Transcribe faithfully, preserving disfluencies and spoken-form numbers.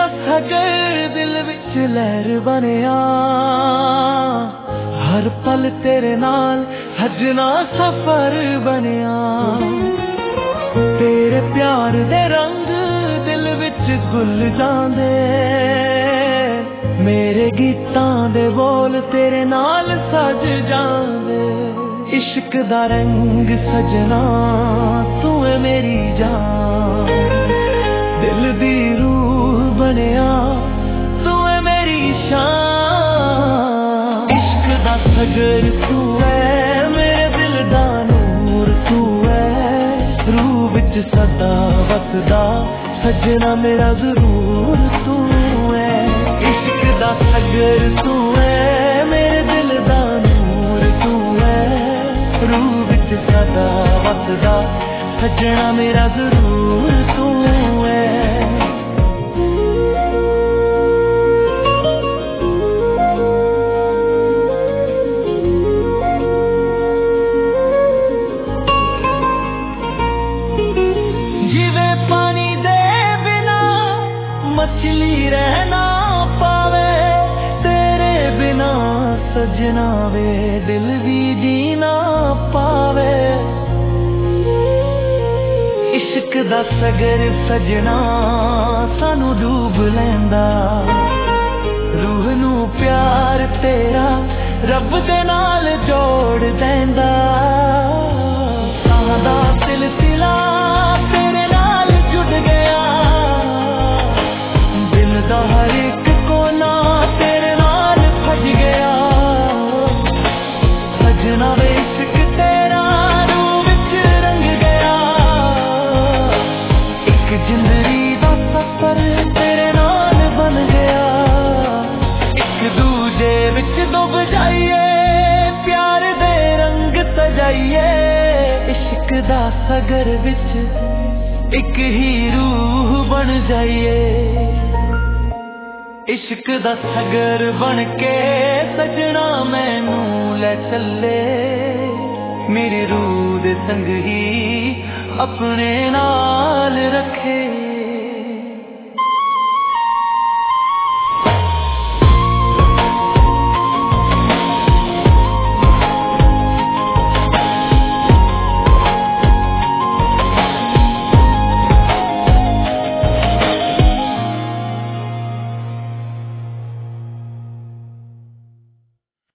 सागर दिल विच लहर बनिया, हर पल तेरे नाल सजना सफर बनिया। तेरे प्यार दे रंग दिल विच घुल जांदे, मेरे गीतां दे बोल तेरे नाल सज जांदे। इश्क दा रंग सजना तू है मेरी जान, दिल दी रूह बनिया तू है मेरी शान। इश्क दा सगर तू है, मेरे दिल दा नूर तू है, रूह विच सदा वसदा सजना मेरा जरूर तू है। इश्क दा सगर तू है, मेरे दिल दा नूर तू है, रूह विच सदा वसदा सजना मेरा जरूर तू है। मछली रहना पावे तेरे बिना सजना वे, दिल भी जीना पावे। इश्क दा सगर सजना सानू डूब लैंदा, रूह नू प्यार तेरा रब दे नाल जोड़ देंदा। सां दा सिलसिला तेरे नाल जुड़ गया, हर एक कोना तेरे नाल भज गया। सजना वे इश्क तेरा रूह विच रंग गया, एक जिंदगी दा सफर तेरे नाल बन गया। एक दूजे विच डुब जाइए, प्यार दे रंग सजाइए। इश्क दा सगर विच एक ही रूह बन जाइए। इश्क दा सगर बन के सजना मैनू ले चले, मेरी रूह दे संग ही अपने नाल रखे।